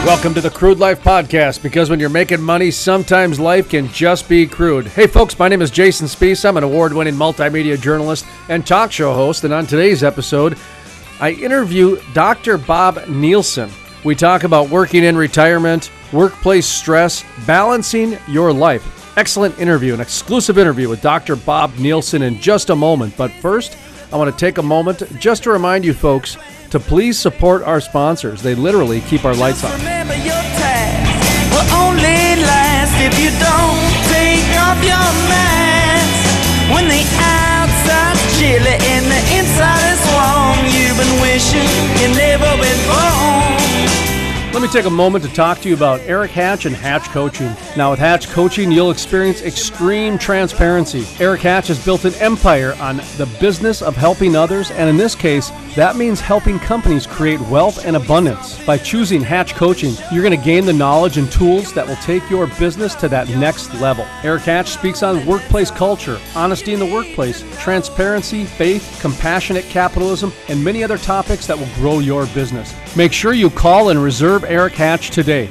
Welcome to the Crude Life Podcast, because when you're making money, sometimes life can just be crude. Hey folks, my name is Jason Spiess. I'm an award-winning multimedia journalist and talk show host, and on today's episode, I interview Dr. Bob Nielsen. We talk about working in retirement, workplace stress, balancing your life. Excellent interview, an exclusive interview with Dr. Bob Nielsen in just a moment. But first, I want to take a moment just to remind you folks to please support our sponsors. They literally keep our lights on. Remember your task will only last if you don't take off your mask. When the outside's chilly and the inside is warm, you've been wishing you never been born. Let me take a moment to talk to you about Eric Hatch and Hatch Coaching. Now with Hatch Coaching, you'll experience extreme transparency. Eric Hatch has built an empire on the business of helping others, and in this case, that means helping companies create wealth and abundance. By choosing Hatch Coaching, you're going to gain the knowledge and tools that will take your business to that next level. Eric Hatch speaks on workplace culture, honesty in the workplace, transparency, faith, compassionate capitalism, and many other topics that will grow your business. Make sure you call and reserve Eric Hatch today.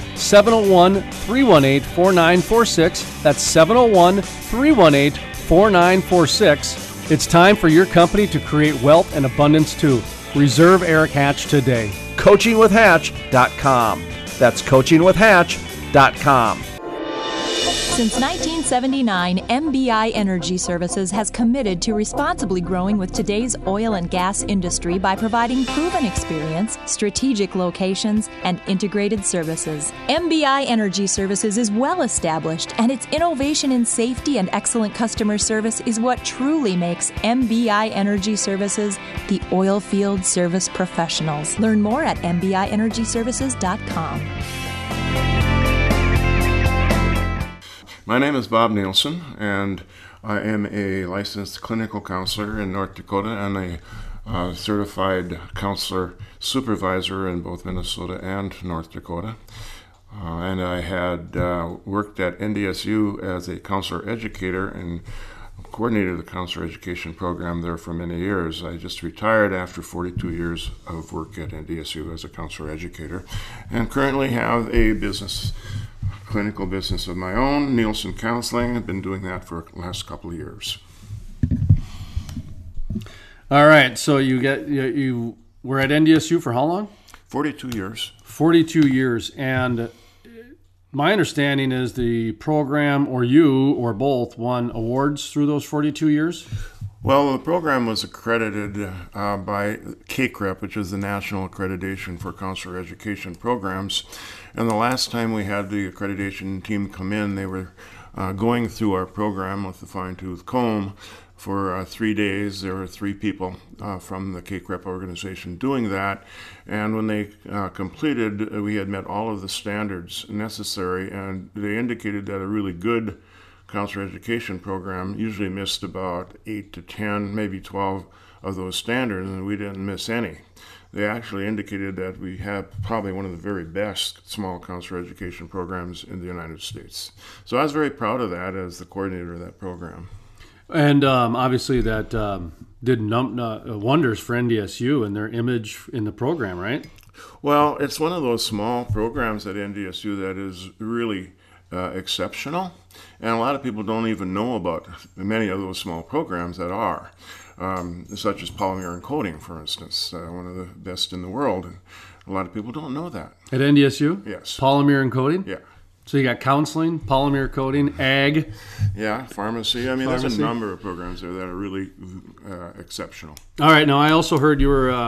701-318-4946. That's 701-318-4946. It's time for your company to create wealth and abundance too. Reserve Eric Hatch today. CoachingWithHatch.com. That's CoachingWithHatch.com. Since 1979, MBI Energy Services has committed to responsibly growing with today's oil and gas industry by providing proven experience, strategic locations, and integrated services. MBI Energy Services is well established, and its innovation in safety and excellent customer service is what truly makes MBI Energy Services the oil field service professionals. Learn more at MBIEnergyServices.com. My name is Bob Nielsen, and I am a licensed clinical counselor in North Dakota and a certified counselor supervisor in both Minnesota and North Dakota. And I had worked at NDSU as a counselor educator and coordinated the counselor education program there for many years. I just retired after 42 years of work at NDSU as a counselor educator, and currently have a clinical business of my own, Nielsen Counseling. I've been doing that for the last couple of years. All right, so you were at NDSU for how long? 42 years. 42 years, and my understanding is the program, or you, or both, won awards through those 42 years? Well, the program was accredited by CACREP, which is the National Accreditation for Counselor Education Programs. And the last time we had the accreditation team come in, they were going through our program with a fine-tooth comb for 3 days. There were 3 people from the CACREP organization doing that. And when they completed, we had met all of the standards necessary, and they indicated that a really good counselor education program usually missed about 8 to 10, maybe 12 of those standards, and we didn't miss any. They actually indicated that we have probably one of the very best small counselor education programs in the United States. So I was very proud of that as the coordinator of that program. And obviously that did wonders for NDSU and their image in the program, right? Well, it's one of those small programs at NDSU that is really exceptional, and a lot of people don't even know about many of those small programs that are, such as polymer and coating, for instance, one of the best in the world, and a lot of people don't know that. At NDSU? Yes. Polymer and coating? Yeah. So you got counseling, polymer coating, ag. Yeah, pharmacy. I mean, there's a number of programs there that are really exceptional. All right. Now, I also heard you were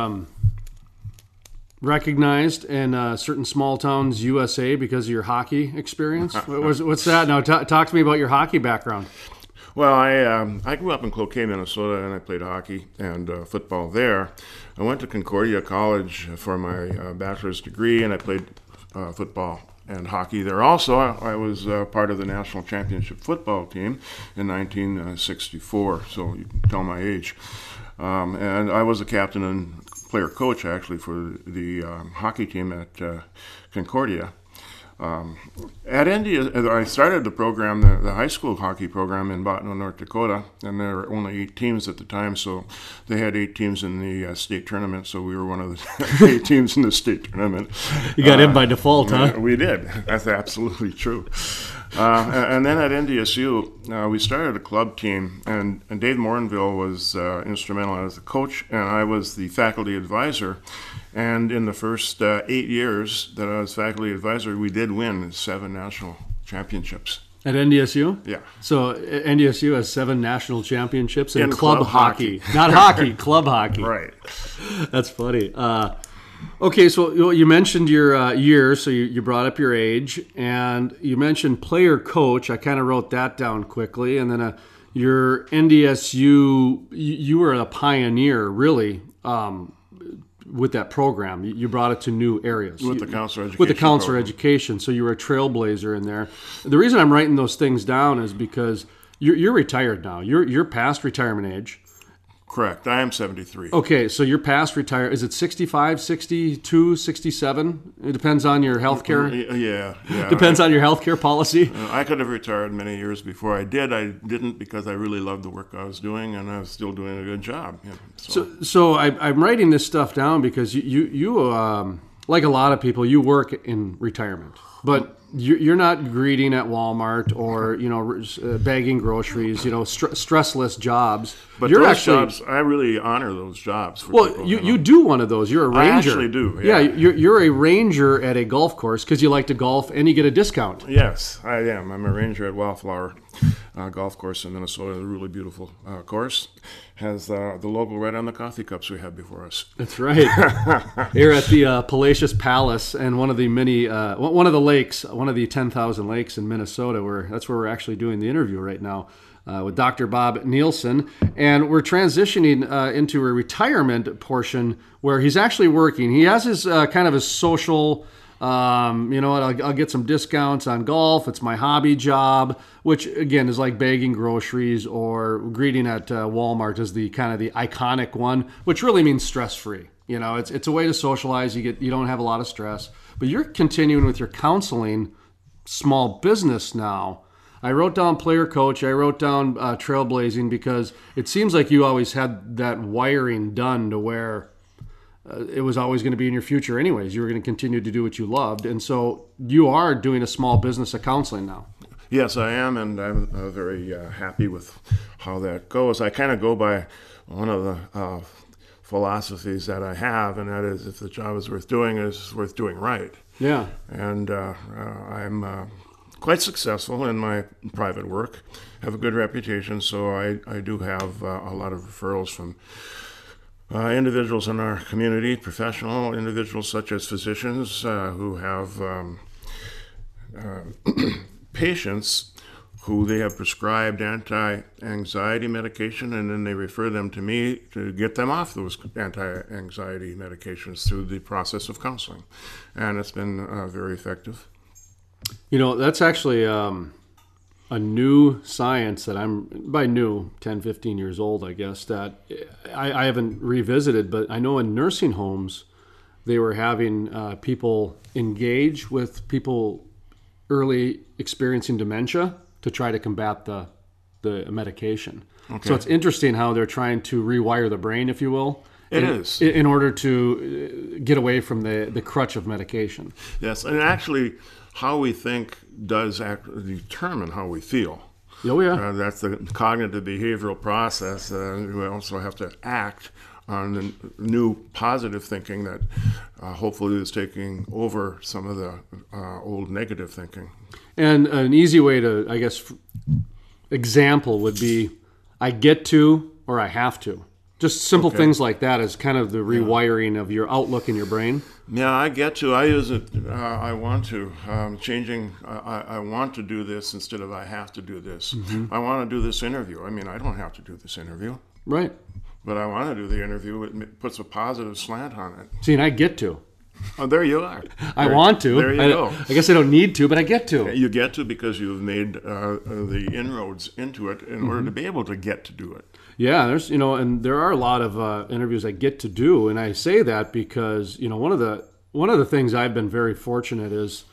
recognized in certain small towns USA because of your hockey experience. What's that? Now, talk to me about your hockey background. Well, I grew up in Cloquet, Minnesota, and I played hockey and football there. I went to Concordia College for my bachelor's degree, and I played football and hockey there also. I was part of the national championship football team in 1964, so you can tell my age. And I was a captain and player coach, actually, for the hockey team at Concordia. At India, I started the program, the high school hockey program in Bottineau, North Dakota, and there were only 8 teams at the time, so they had 8 teams in the state tournament, so we were one of the 8 teams in the state tournament. You got in by default, huh? We did. That's absolutely true. And then at NDSU, we started a club team, and Dave Morinville was instrumental as the coach, and I was the faculty advisor. And in the first 8 years that I was faculty advisor, we did win 7 national championships. At NDSU? Yeah. So NDSU has 7 national championships in club hockey. Not hockey, club hockey. Right. That's funny. Okay, so you mentioned your year, so you brought up your age, and you mentioned player coach. I kind of wrote that down quickly. And then your NDSU, you were a pioneer, really, with that program. You brought it to new areas. With the counselor education. With the counselor program. education. So you were a trailblazer in there. The reason I'm writing those things down is because you're retired now. You're past retirement age. Correct. I am 73. Okay, so you're past retire. Is it 65, 62, 67? It depends on your health care. Yeah. Depends on your health care policy. I could have retired many years before I did. I didn't because I really loved the work I was doing, and I was still doing a good job. Yeah, So I'm writing this stuff down because you like a lot of people, you work in retirement, but you're not greeting at Walmart or bagging groceries, stressless jobs. But you're those jobs, I really honor those jobs. For well, people, you do one of those. You're a ranger. I actually do. Yeah, you're a ranger at a golf course because you like to golf and you get a discount. Yes, I am. I'm a ranger at Wildflower Golf Course in Minnesota. A really beautiful course. Has the logo right on the coffee cups we have before us. That's right. Here at the Palatius Palace and one of the one of the lakes, one of the 10,000 lakes in Minnesota. That's where we're actually doing the interview right now with Dr. Bob Nielsen. And we're transitioning into a retirement portion where he's actually working. He has his kind of his social, I'll get some discounts on golf. It's my hobby job, which again is like bagging groceries or greeting at Walmart is the kind of the iconic one, which really means stress-free. It's a way to socialize. You don't have a lot of stress, but you're continuing with your counseling small business now. I wrote down player coach. I wrote down trailblazing because it seems like you always had that wiring done to where it was always going to be in your future anyways. You were going to continue to do what you loved. And so you are doing a small business of counseling now. Yes, I am, and I'm very happy with how that goes. I kind of go by one of the philosophies that I have, and that is if the job is worth doing, it's worth doing right. Yeah. And I'm quite successful in my private work, have a good reputation, so I do have a lot of referrals from individuals in our community, professional individuals such as physicians who have patients who they have prescribed anti-anxiety medication, and then they refer them to me to get them off those anti-anxiety medications through the process of counseling. And it's been very effective. That's actually a new science that by new, 10, 15 years old, I guess, that I haven't revisited, but I know in nursing homes, they were having people engage with people early experiencing dementia to try to combat the medication. Okay. So it's interesting how they're trying to rewire the brain, if you will. It is. In order to get away from the crutch of medication. Yes, and actually how we think does determine how we feel. Oh, yeah. That's the cognitive behavioral process. We also have to act on the new positive thinking that hopefully is taking over some of the old negative thinking. And an easy way to, I guess, example would be I get to or I have to. Just simple things like that is kind of the rewiring of your outlook in your brain. Yeah, I get to. I use it. I want to. Changing. I want to do this instead of I have to do this. Mm-hmm. I want to do this interview. I mean, I don't have to do this interview. Right. But I want to do the interview. It puts a positive slant on it. See, and I get to. Oh, there you are. I want to. There you go. I guess I don't need to, but I get to. You get to because you've made the inroads into it in order to be able to get to do it. Yeah, there's and there are a lot of interviews I get to do, and I say that because one of the things I've been very fortunate is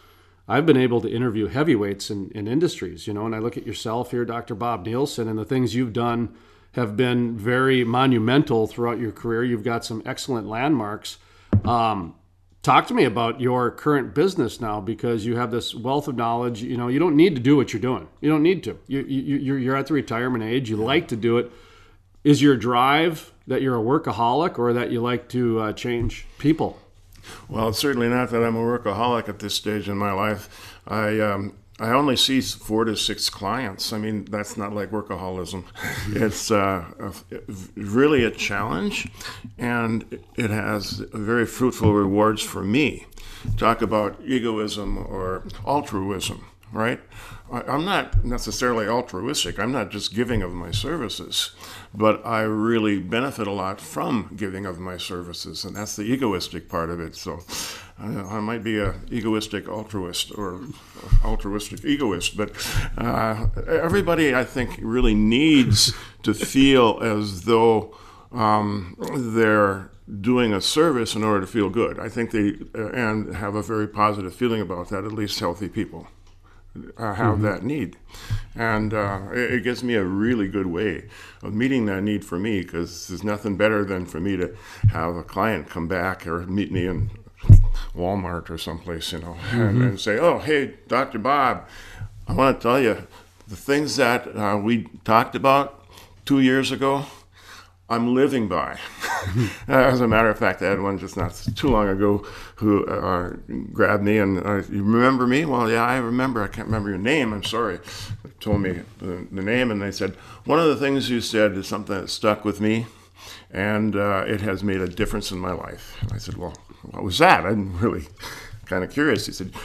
I've been able to interview heavyweights in industries, and I look at yourself here, Dr. Bob Nielsen, and the things you've done have been very monumental throughout your career. You've got some excellent landmarks. Talk to me about your current business now, because you have this wealth of knowledge. You don't need to do what you're doing. You don't need to. You're at the retirement age. You like to do it. Is your drive that you're a workaholic, or that you like to change people? Well, it's certainly not that I'm a workaholic at this stage in my life. I only see 4 to 6 clients. I mean, that's not like workaholism. It's really a challenge, and it has very fruitful rewards for me. Talk about egoism or altruism, right? I'm not necessarily altruistic. I'm not just giving of my services, but I really benefit a lot from giving of my services, and that's the egoistic part of it. So I might be a egoistic altruist or altruistic egoist, but everybody, I think, really needs to feel as though they're doing a service in order to feel good. I think they and have a very positive feeling about that. At least healthy people have that need, and it gives me a really good way of meeting that need for me, because there's nothing better than for me to have a client come back or meet me in Walmart or someplace, and say, "Oh, hey, Dr. Bob, I want to tell you the things that we talked about 2 years ago, I'm living by." As a matter of fact, I had one just not too long ago who grabbed me and, "You remember me?" "Well, yeah, I remember. I can't remember your name. I'm sorry." They told me the name, and they said, "One of the things you said is something that stuck with me, and it has made a difference in my life." And I said, "Well, what was that?" I'm really kind of curious. He said,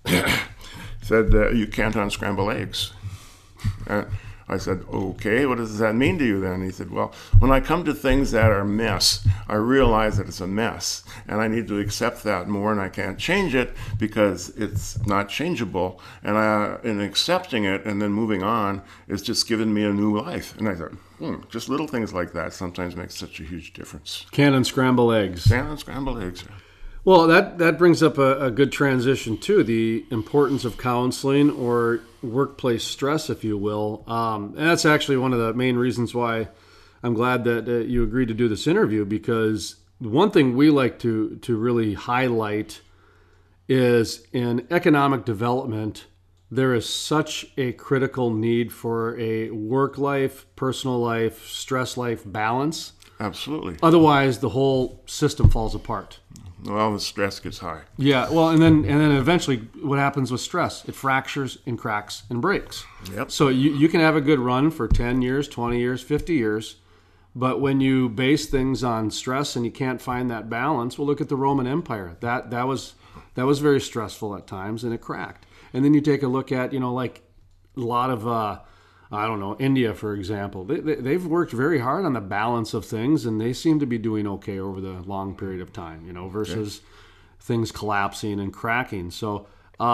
"You can't unscramble eggs." I said, "Okay, what does that mean to you then?" He said, "Well, when I come to things that are a mess, I realize that it's a mess, and I need to accept that more, and I can't change it because it's not changeable. And in accepting it and then moving on, it's just given me a new life." And I thought, just little things like that sometimes make such a huge difference. Can't unscramble eggs. Can't unscramble eggs. Well, that brings up a good transition to the importance of counseling, or workplace stress, if you will. And that's actually one of the main reasons why I'm glad that you agreed to do this interview, because one thing we like to really highlight is in economic development, there is such a critical need for a work life, personal life, stress life balance. Absolutely. Otherwise, the whole system falls apart. Well, the stress gets high. Yeah, well, and then eventually what happens with stress? It fractures and cracks and breaks. Yep. So you can have a good run for 10 years, 20 years, 50 years, but when you base things on stress and you can't find that balance, well, look at the Roman Empire. That was very stressful at times, and it cracked. And then you take a look at, like a lot of India, for example. They've worked very hard on the balance of things, and they seem to be doing okay over the long period of time, versus things collapsing and cracking. So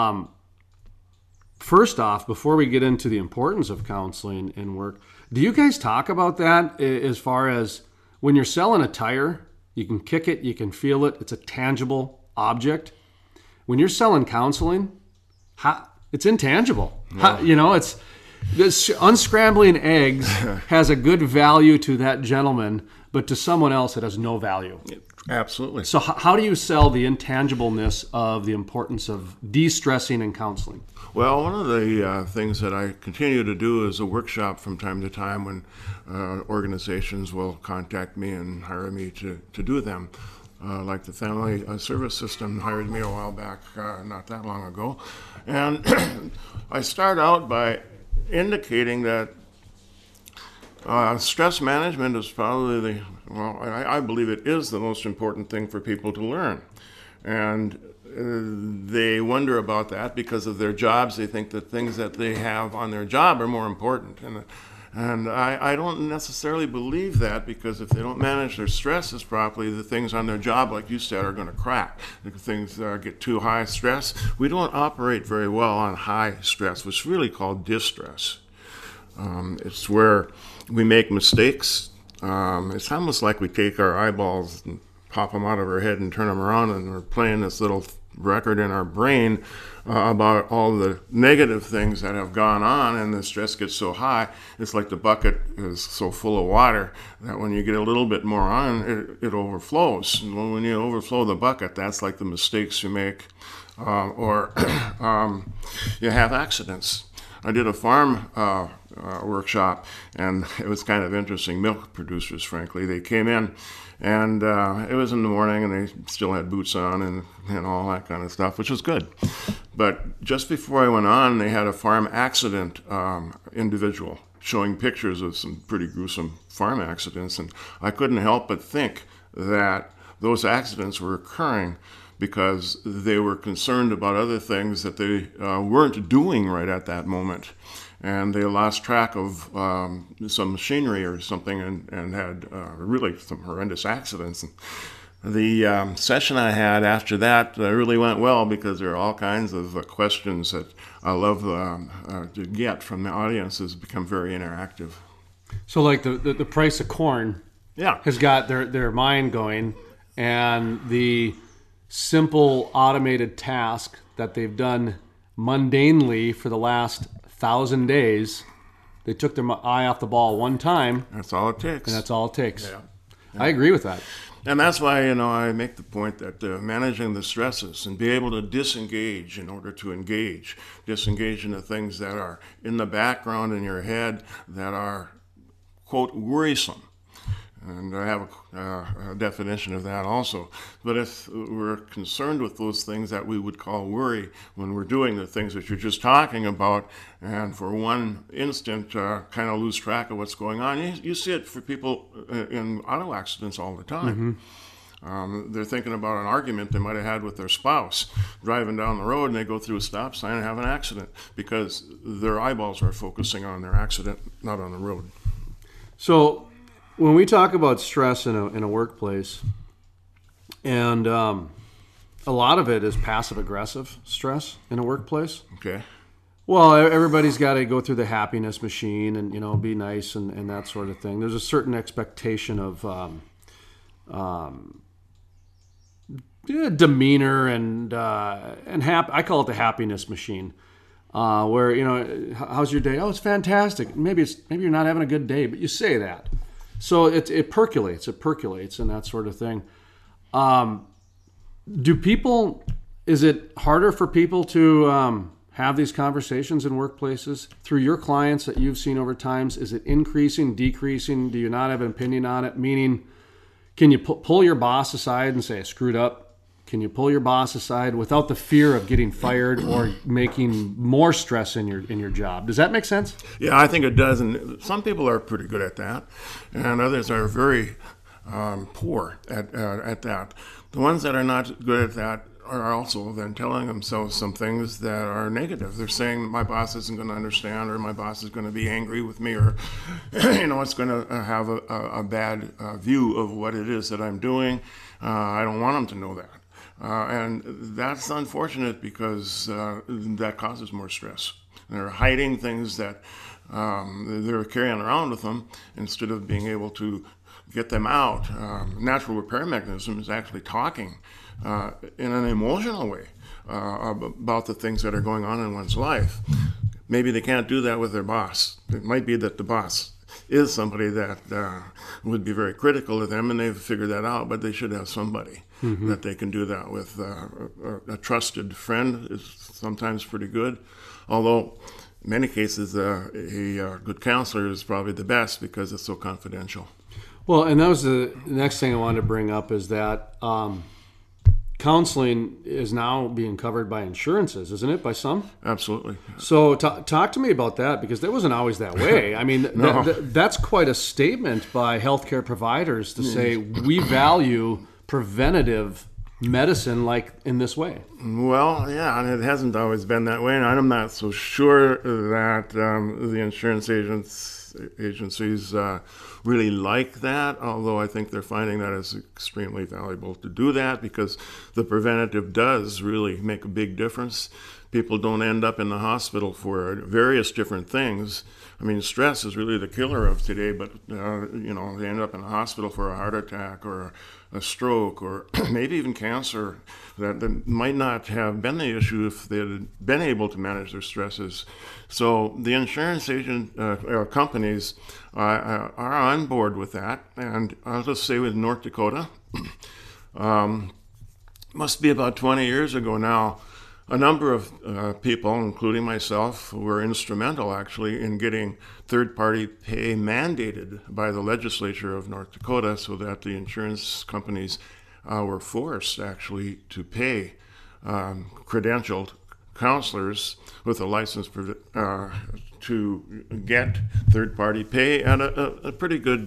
first off, before we get into the importance of counseling in work, do you guys talk about that as far as when you're selling a tire, you can kick it, you can feel it, it's a tangible object. When you're selling counseling, it's intangible. Yeah. This unscrambling eggs has a good value to that gentleman, but to someone else it has no value. Absolutely. So how do you sell the intangibleness of the importance of de-stressing and counseling? Well, one of the things that I continue to do is a workshop from time to time when organizations will contact me and hire me to do them. Like the Family Service System hired me a while back, not that long ago. And I start out by indicating that stress management is probably I believe it is the most important thing for people to learn. And they wonder about that because of their jobs. They think that things that they have on their job are more important. And I don't necessarily believe that, because if they don't manage their stresses properly, the things on their job, like you said, are going to crack. If things get too high stress, we don't operate very well on high stress, which is really called distress. It's where we make mistakes. It's almost like we take our eyeballs and pop them out of our head and turn them around, and we're playing this little record in our brain about all the negative things that have gone on, and the stress gets so high, it's like the bucket is so full of water that when you get a little bit more on, it overflows. And when you overflow the bucket, that's like the mistakes you make, or you have accidents. I did a farm workshop, and it was kind of interesting. Milk producers, frankly, they came in, and it was in the morning, and they still had boots on and all that kind of stuff, which was good. But just before I went on, they had a farm accident individual showing pictures of some pretty gruesome farm accidents, and I couldn't help but think that those accidents were occurring because they were concerned about other things that they weren't doing right at that moment. And they lost track of some machinery or something and had really some horrendous accidents. And the session I had after that really went well because there are all kinds of questions that I love to get from the audience. Has become very interactive. So like the price of corn has got their mind going, and the simple automated task that they've done mundanely for the last 1,000 days, they took their eye off the ball one time. That's all it takes. And that's all it takes. Yeah. I agree with that. And that's why, I make the point that managing the stresses and be able to disengage in order to engage, disengage in the things that are in the background in your head that are, quote, worrisome. And I have a definition of that also. But if we're concerned with those things that we would call worry when we're doing the things that you're just talking about, and for one instant kind of lose track of what's going on, you see it for people in auto accidents all the time. Mm-hmm. They're thinking about an argument they might have had with their spouse, driving down the road, and they go through a stop sign and have an accident because their eyeballs are focusing on their accident, not on the road. So when we talk about stress in a workplace, and a lot of it is passive-aggressive stress in a workplace. Okay. Well, everybody's got to go through the happiness machine and, be nice and that sort of thing. There's a certain expectation of demeanor and I call it the happiness machine. Where, how's your day? Oh, it's fantastic. Maybe you're not having a good day, but you say that. So it percolates and that sort of thing. Is it harder for people to have these conversations in workplaces through your clients that you've seen over times? Is it increasing, decreasing? Do you not have an opinion on it? Meaning, can you pull your boss aside and say, I screwed up? Can you pull your boss aside without the fear of getting fired or making more stress in your job? Does that make sense? Yeah, I think it does. And some people are pretty good at that, and others are very poor at that. The ones that are not good at that are also then telling themselves some things that are negative. They're saying my boss isn't going to understand, or my boss is going to be angry with me, or it's going to have a bad view of what it is that I'm doing. I don't want them to know that. And that's unfortunate because that causes more stress. They're hiding things that they're carrying around with them instead of being able to get them out. Natural repair mechanism is actually talking in an emotional way about the things that are going on in one's life. Maybe they can't do that with their boss. It might be that the boss is somebody that would be very critical of them, and they've figured that out, but they should have somebody that they can do that with. A trusted friend is sometimes pretty good, although in many cases a good counselor is probably the best because it's so confidential. Well, and that was the next thing I wanted to bring up is that counseling is now being covered by insurances, isn't it, by some? Absolutely. So talk to me about that, because that wasn't always that way. I mean, No. that's quite a statement by healthcare providers to say we value preventative medicine like in this way. Well, yeah, and it hasn't always been that way, and I'm not so sure that the insurance agencies really like that, although I think they're finding that it's extremely valuable to do that because the preventative does really make a big difference. People don't end up in the hospital for various different things I mean, stress is really the killer of today, but, they end up in the hospital for a heart attack or a stroke or maybe even cancer that might not have been the issue if they had been able to manage their stresses. So the insurance agent companies are on board with that. And I'll just say with North Dakota, must be about 20 years ago now, a number of people, including myself, were instrumental actually in getting third-party pay mandated by the legislature of North Dakota so that the insurance companies were forced actually to pay credentialed counselors with a license to get third-party pay at a pretty good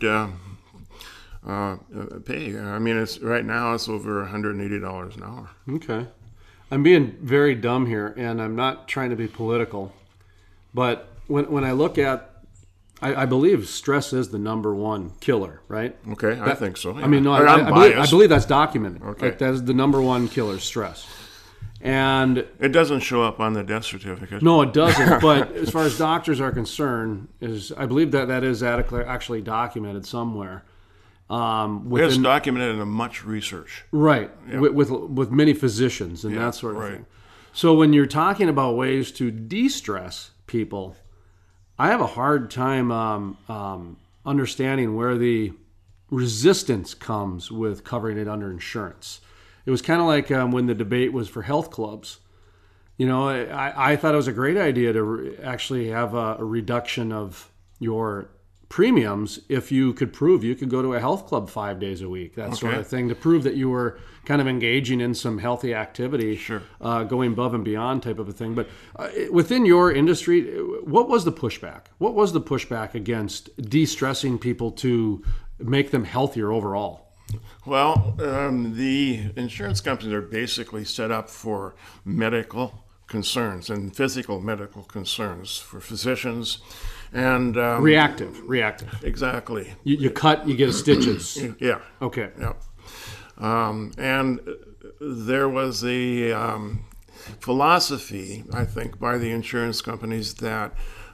pay. I mean, right now it's over $180 an hour. Okay. I'm being very dumb here, and I'm not trying to be political, but when I look at, I believe stress is the number one killer, right? Okay, I think so. Yeah. I mean, no, I believe that's documented. Okay. Like, that's the number one killer, stress. And it doesn't show up on the death certificate. No, it doesn't. But as far as doctors are concerned, I believe that is actually documented somewhere. It's documented in much research, right? Yeah. With many physicians and that sort of thing. So when you're talking about ways to de-stress people, I have a hard time understanding where the resistance comes with covering it under insurance. It was kind of like when the debate was for health clubs. I thought it was a great idea to actually have a reduction of your premiums if you could prove you could go to a health club 5 days a week, that sort of thing, to prove that you were kind of engaging in some healthy activity, going above and beyond type of a thing. But within your industry, what was the pushback? What was the pushback against de-stressing people to make them healthier overall? Well, the insurance companies are basically set up for medical concerns and physical medical concerns for physicians. And reactive. Exactly. You cut, you get stitches. Yeah. Okay. Yeah. And there was a philosophy, I think, by the insurance companies that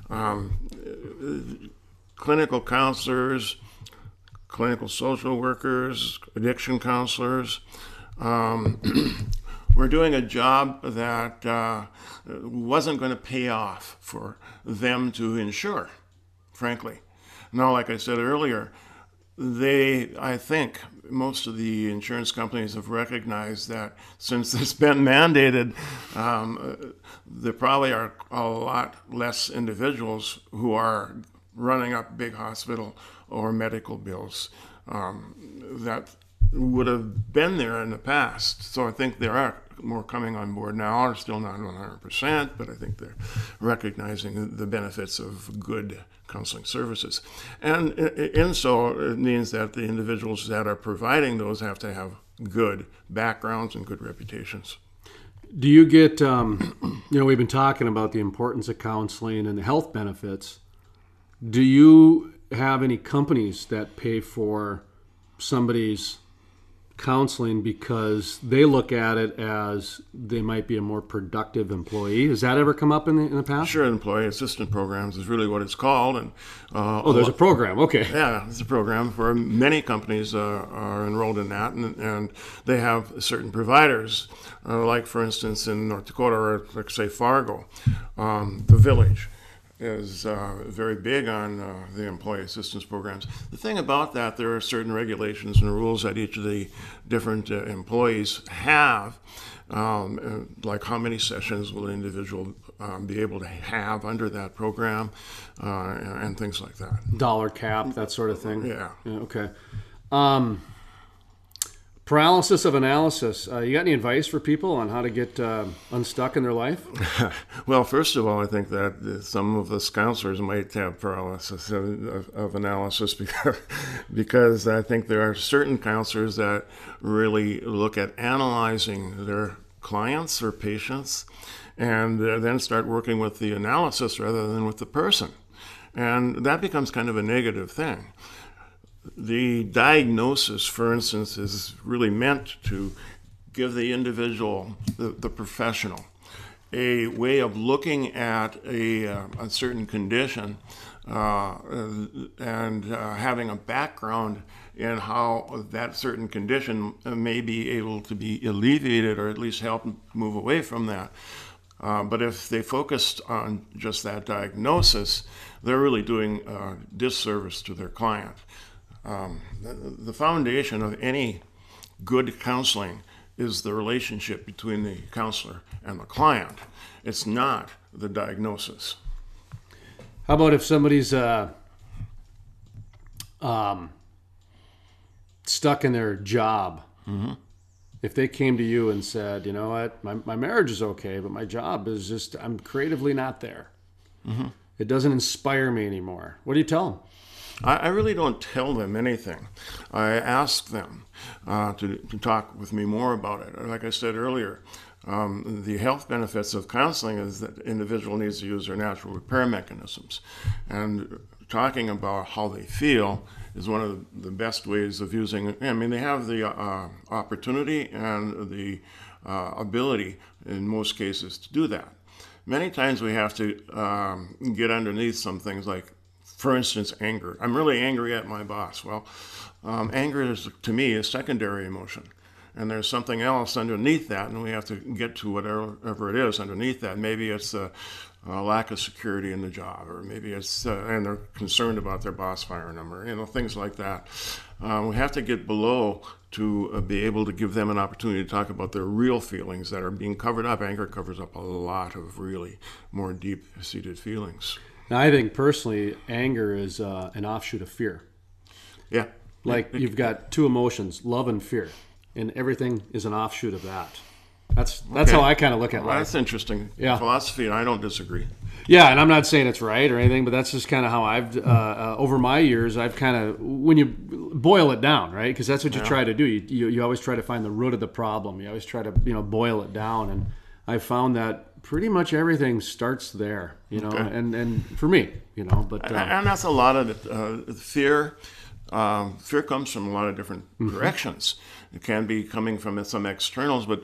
clinical counselors, clinical social workers, addiction counselors were doing a job that wasn't going to pay off for them to insure, frankly. Now, like I said earlier, I think most of the insurance companies have recognized that since it's been mandated, there probably are a lot less individuals who are running up big hospital or medical bills that would have been there in the past. So I think there are more coming on board now. They're still not 100%, but I think they're recognizing the benefits of good counseling services. And so it means that the individuals that are providing those have to have good backgrounds and good reputations. Do you get, we've been talking about the importance of counseling and the health benefits. Do you have any companies that pay for somebody's counseling because they look at it as they might be a more productive employee? Has that ever come up in the past? Sure, employee assistance programs is really what it's called. And there's a program. Okay. Yeah, it's a program for many companies are enrolled in that, and they have certain providers, like for instance in North Dakota, or like say Fargo, the Village is very big on the employee assistance programs. The thing about that, there are certain regulations and rules that each of the different employees have, like how many sessions will an individual be able to have under that program, and things like that. Dollar cap, that sort of thing. Yeah. Okay. Paralysis of analysis. You got any advice for people on how to get unstuck in their life? Well, first of all, I think that some of us counselors might have paralysis of analysis because I think there are certain counselors that really look at analyzing their clients or patients and then start working with the analysis rather than with the person. And that becomes kind of a negative thing. The diagnosis, for instance, is really meant to give the individual, the professional, a way of looking at a certain condition and having a background in how that certain condition may be able to be alleviated or at least help move away from that. But if they focused on just that diagnosis, they're really doing a disservice to their client. The foundation of any good counseling is the relationship between the counselor and the client. It's not the diagnosis. How about if somebody's stuck in their job? Mm-hmm. If they came to you and said, you know what, my marriage is okay, but my job is just, I'm creatively not there. Mm-hmm. It doesn't inspire me anymore. What do you tell them? I really don't tell them anything. I ask them to talk with me more about it. Like I said earlier, the health benefits of counseling is that the individual needs to use their natural repair mechanisms. And talking about how they feel is one of the best ways of using, I mean, they have the opportunity and the ability in most cases to do that. Many times we have to get underneath some things like, for instance, anger. I'm really angry at my boss. Well, anger is, to me, a secondary emotion. And there's something else underneath that, and we have to get to whatever it is underneath that. Maybe it's a lack of security in the job, or maybe it's, and they're concerned about their boss firing them, or things like that. We have to get below to be able to give them an opportunity to talk about their real feelings that are being covered up. Anger covers up a lot of really more deep-seated feelings. Now, I think personally, anger is an offshoot of fear. Yeah. Like you've got two emotions, love and fear, and everything is an offshoot of that. That's okay. How I kind of look at life. That's interesting. Yeah. Philosophy, and I don't disagree. Yeah, and I'm not saying it's right or anything, but that's just kind of how I've, over my years, I've kind of, when you boil it down, right? Because that's what you try to do. You always try to find the root of the problem. You always try to, boil it down. And I found that pretty much everything starts there, Okay. and for me, but. And that's a lot of it. Fear. Fear comes from a lot of different directions. It can be coming from some externals, but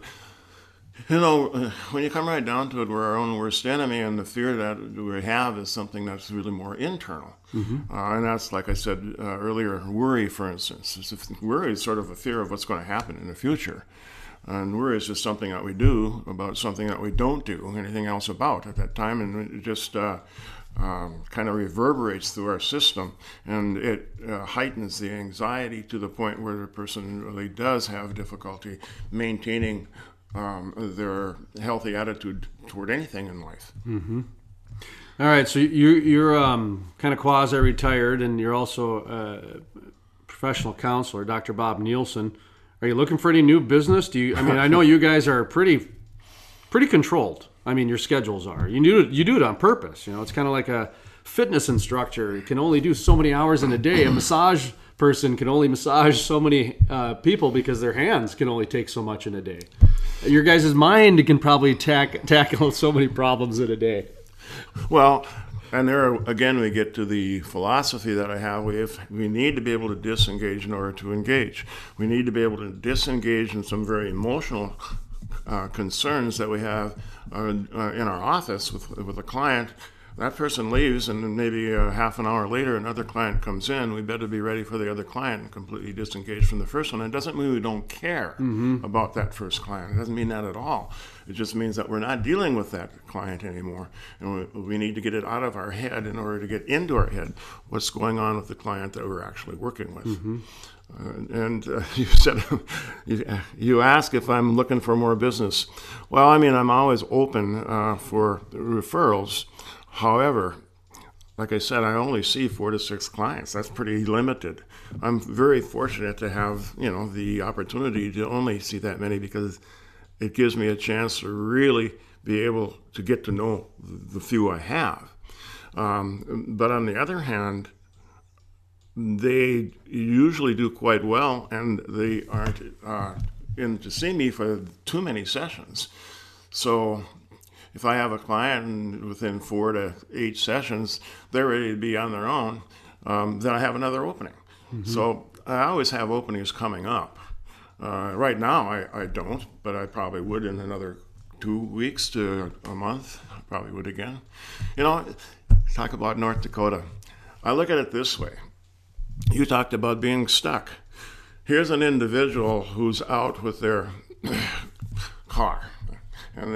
when you come right down to it, we're our own worst enemy, and the fear that we have is something that's really more internal. Mm-hmm. And that's, like I said earlier, worry, for instance. Worry is sort of a fear of what's going to happen in the future. And worry is just something that we do about something that we don't do anything else about at that time, and it just kind of reverberates through our system, and it heightens the anxiety to the point where the person really does have difficulty maintaining their healthy attitude toward anything in life. Mm-hmm. All right, so you're kind of quasi-retired, and you're also a professional counselor, Dr. Bob Nielsen. Are you looking for any new business? I know you guys are pretty controlled. I mean, your schedules are. You do it on purpose. It's kind of like a fitness instructor. You can only do so many hours in a day. A massage person can only massage so many people because their hands can only take so much in a day. Your guys' mind can probably tackle so many problems in a day. Well, and there again we get to the philosophy that I have. We need to be able to disengage in order to engage. We need to be able to disengage in some very emotional concerns that we have in our office with a client. That person leaves, and then maybe half an hour later another client comes in. We better be ready for the other client and completely disengage from the first one. It doesn't mean we don't care about that first client. It doesn't mean that at all. It just means that we're not dealing with that client anymore, and we need to get it out of our head in order to get into our head what's going on with the client that we're actually working with. Mm-hmm. You said, you ask if I'm looking for more business. Well, I'm always open for referrals. However, like I said, I only see 4 to 6 clients. That's pretty limited. I'm very fortunate to have, the opportunity to only see that many because it gives me a chance to really be able to get to know the few I have. But on the other hand, they usually do quite well, and they aren't in to see me for too many sessions. So if I have a client and within 4 to 8 sessions, they're ready to be on their own, then I have another opening. Mm-hmm. So I always have openings coming up. Right now I don't, but I probably would in another 2 weeks to a month. I probably would again. Talk about North Dakota. I look at it this way. You talked about being stuck. Here's an individual who's out with their car, and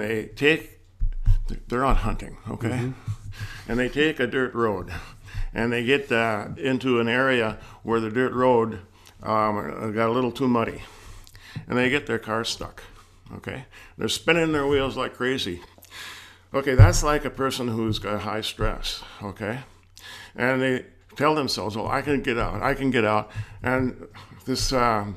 they're out hunting, okay? Mm-hmm. And they take a dirt road, and they get into an area where the dirt road got a little too muddy, and they get their car stuck, okay? They're spinning their wheels like crazy. Okay, that's like a person who's got high stress, okay? And they tell themselves, well, I can get out. And this,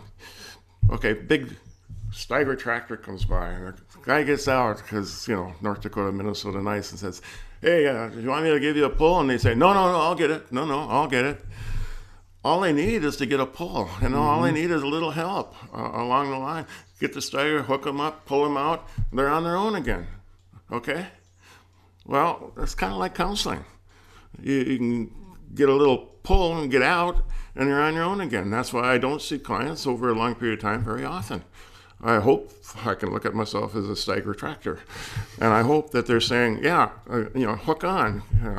big Steiger tractor comes by, and the guy gets out because, North Dakota, Minnesota nice, and says, hey, do you want me to give you a pull? And they say, no, I'll get it. No, I'll get it. All they need is to get a pull, all they need is a little help along the line. Get the Steiger, hook them up, pull them out, and they're on their own again, okay? Well, it's kind of like counseling. You can get a little pull and get out, and you're on your own again. That's why I don't see clients over a long period of time very often. I hope I can look at myself as a Steiger tractor, and I hope that they're saying, hook on.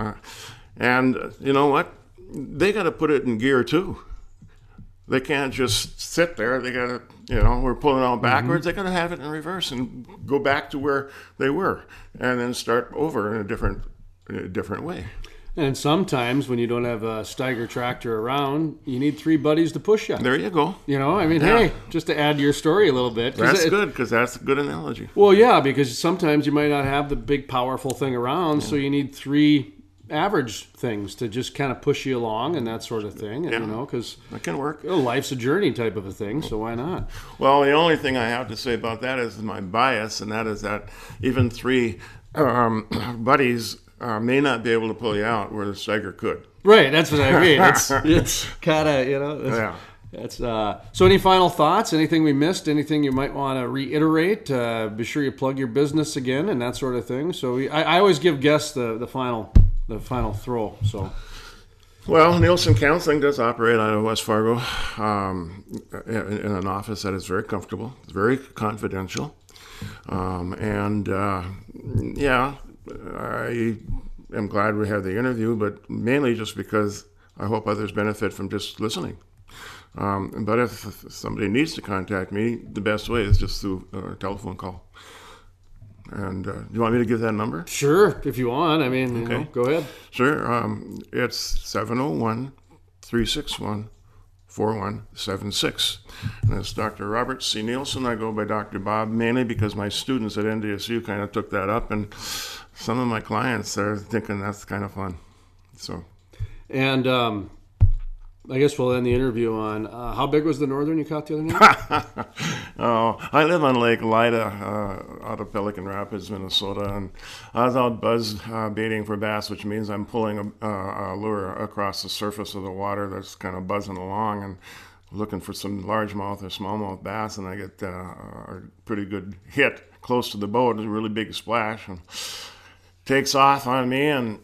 And you know what? They got to put it in gear too. They can't just sit there. They got to, we're pulling out backwards. Mm-hmm. They got to have it in reverse and go back to where they were, and then start over in a different way. And sometimes when you don't have a Steiger tractor around, you need 3 buddies to push you. There you go. Hey, just to add to your story a little bit. That's good, because that's a good analogy. Well, yeah, because sometimes you might not have the big, powerful thing around, so you need 3 average things to just kind of push you along and that sort of thing. And, because that can work. Life's a journey type of a thing, so why not? Well, the only thing I have to say about that is my bias, and that is that even 3 buddies may not be able to pull you out where the Steiger could. Right, that's what I mean. It's kind of, That's so any final thoughts? Anything we missed? Anything you might want to reiterate? Be sure you plug your business again and that sort of thing. So I always give guests the final throw. So, well, Nielsen Counseling does operate out of West Fargo in an office that is very comfortable. It's very confidential, I am glad we had the interview, but mainly just because I hope others benefit from just listening. But if somebody needs to contact me, the best way is just through a telephone call. And do you want me to give that number? Sure, if you want. Okay. Go ahead. Sure. It's 701-361-4176. And it's Dr. Robert C. Nielsen. I go by Dr. Bob mainly because my students at NDSU kind of took that up, and some of my clients are thinking that's kind of fun. So, and I guess we'll end the interview on how big was the northern you caught the other night? I live on Lake Lida out of Pelican Rapids, Minnesota, and I was out buzz baiting for bass, which means I'm pulling a lure across the surface of the water that's kind of buzzing along and looking for some largemouth or smallmouth bass, and I get a pretty good hit close to the boat. It's a really big splash, and takes off on me, and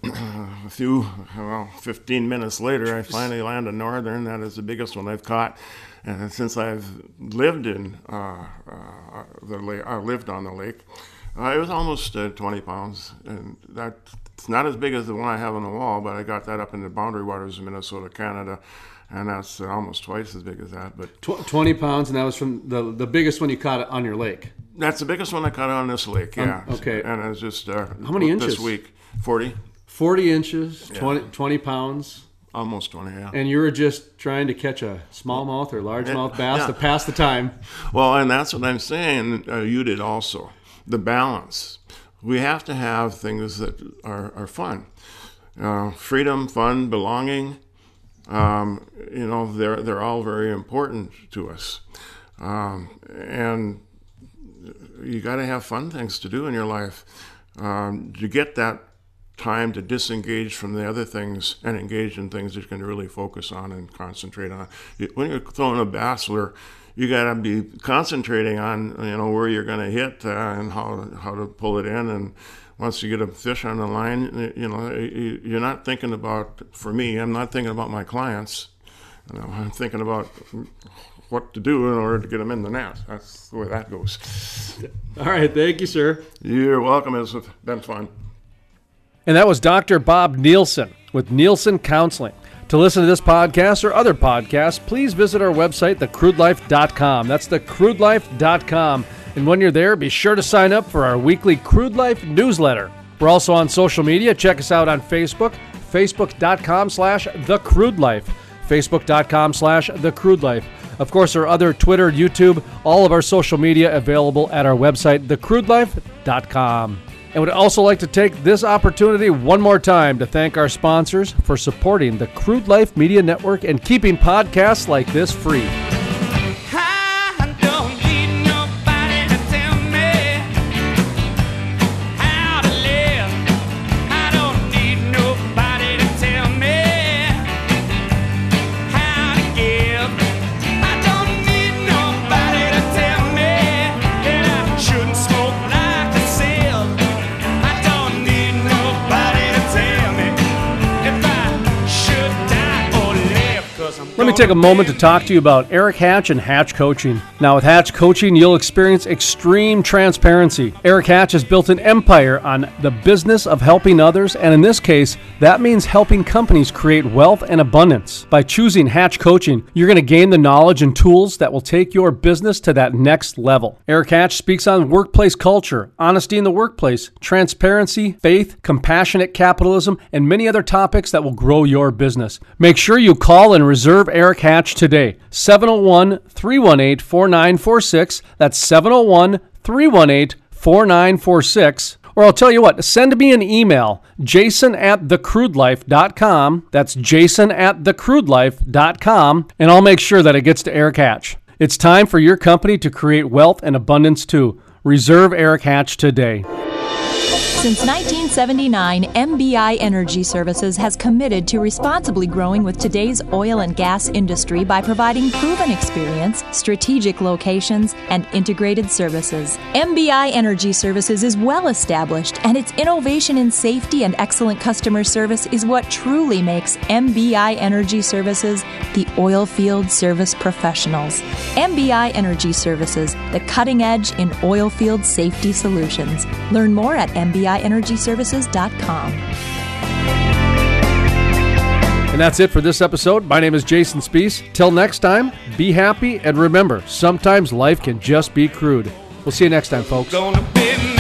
15 minutes later, I finally land a northern. That is the biggest one I've caught. And since I've lived in the lake, I lived on the lake, it was almost 20 pounds. And that's not as big as the one I have on the wall, but I got that up in the boundary waters of Minnesota, Canada. And that's almost twice as big as that. But 20 pounds, and that was from the biggest one you caught on your lake? That's the biggest one I caught on this lake, yeah. Okay. And it was just how many inches? This week, 40. 40 inches, 20 pounds. Almost 20, yeah. And you were just trying to catch a smallmouth or largemouth bass to pass the time. Well, and that's what I'm saying. You did also. The balance. We have to have things that are fun. Freedom, fun, belonging. They're all very important to us. And you got to have fun things to do in your life. To get that time to disengage from the other things and engage in things that you can really focus on and concentrate on. When you're throwing a bass lure, you got to be concentrating on where you're going to hit and how to pull it in. And once you get a fish on the line, you're not thinking about. For me, I'm not thinking about my clients. I'm thinking about what to do in order to get them in the net. That's the way that goes. All right, thank you, sir. You're welcome. It's been fun. And that was Dr. Bob Nielsen with Nielsen Counseling, To listen to this podcast or other podcasts, please visit our website, thecrudelife.com. That's thecrudelife.com. And when you're there, be sure to sign up for our weekly Crude Life newsletter. We're also on social media. Check us out on Facebook, facebook.com/thecrudelife, facebook.com/thecrudelife. Of course, our other Twitter, YouTube, all of our social media available at our website, thecrudelife.com. And would also like to take this opportunity one more time to thank our sponsors for supporting the Crude Life Media Network and keeping podcasts like this free. I don't need nobody to tell me how to live. I don't need nobody to tell me how to give. I don't need nobody to tell me that I shouldn't smoke like a seal. I don't need nobody to tell me if I should die or live, 'cause I'm Let me take a moment to talk to you about Eric Hatch and Hatch Coaching. Now, with Hatch Coaching, you'll experience extreme transparency. Eric Hatch has built an empire on the business of helping others, and in this case, that means helping companies create wealth and abundance. By choosing Hatch Coaching, you're going to gain the knowledge and tools that will take your business to that next level. Eric Hatch speaks on workplace culture, honesty in the workplace, transparency, faith, compassionate capitalism, and many other topics that will grow your business. Make sure you call and reserve Eric Hatch today. 701-318-4946. That's 701-318-4946. Or I'll tell you what, send me an email, jason@thecrudelife.com. That's jason@thecrudelife.com, and I'll make sure that it gets to Eric Hatch. It's time for your company to create wealth and abundance too. Reserve Eric Hatch today. Since 1979, MBI Energy Services has committed to responsibly growing with today's oil and gas industry by providing proven experience, strategic locations, and integrated services. MBI Energy Services is well established, and its innovation in safety and excellent customer service is what truly makes MBI Energy Services the oil field service professionals. MBI Energy Services, the cutting edge in oil field safety solutions. Learn more at MBIEnergyServices.com. And that's it for this episode. My name is Jason Spees. Till next time, be happy, and remember, sometimes life can just be crude. We'll see you next time, folks. Gonna be